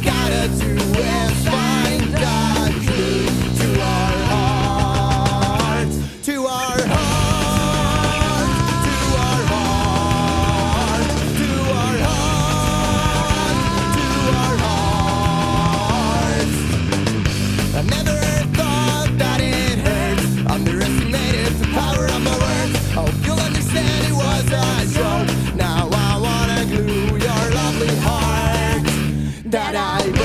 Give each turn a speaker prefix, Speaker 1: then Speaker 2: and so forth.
Speaker 1: gotta do is find a clue to our hearts, to our hearts, to our hearts, to our hearts, to our hearts. I never thought that it hurt. Underestimated the power of my words. Hope you'll understand it was a joke. Now I wanna glue your lovely heart that I